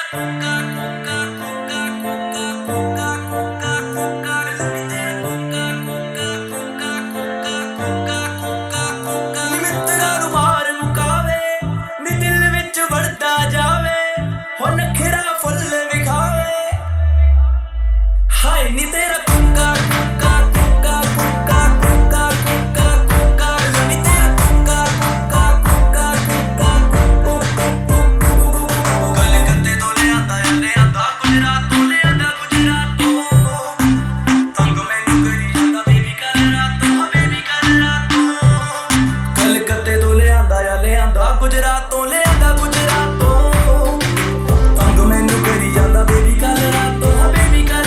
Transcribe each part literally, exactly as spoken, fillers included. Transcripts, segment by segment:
ਹਾਏ ਨੀ ਤੇਰਾ ਕੁੱਕਾ ਕੁੱਕਾ ਕੁੱਕਾ ਕੁੱਕਾ ਕੁੱਕਾ ਕੁੱਕਾ ਕੁੱਕਾ ਨੀ ਤੇਰਾ ਕੁੱਕਾ ਕੁੱਕਾ ਕੁੱਕਾ ਕੁੱਕਾ ਕਲਕੱਤੇ ਤੋਂ ਲਿਆਂਦਾ ਲਿਆਂਦਾ ਗੁਜਰਾਤ ਤੋਂ ਲਿਆਂਦਾ ਗੁਜਰਾਤ ਤੋਂ ਤੰਗ ਮੈਨੂੰ ਕਰੀ ਜਾਂਦਾ ਬੇਬੀ ਕੱਲ ਰਾਤੋਂ ਬੇਬੀ ਕੱਲ ਰਾਤੋਂ ਕਲਕੱਤੇ ਤੋਂ ਲਿਆਂਦਾ ਲਿਆਂਦਾ ਗੁਜਰਾਤ ਤੋਂ ਲਿਆਂਦਾ ਗੁਜਰਾਤ ਤੋਂ ਤੰਗ ਮੈਨੂੰ ਕਰੀ ਜਾਂਦਾ ਬੇਬੀ ਕੱਲ ਰਾਤੋਂ ਬੇਬੀ ਕੱਲ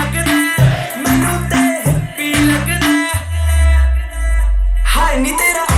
ਹਾਏ ਨੀ ਤੇਰਾ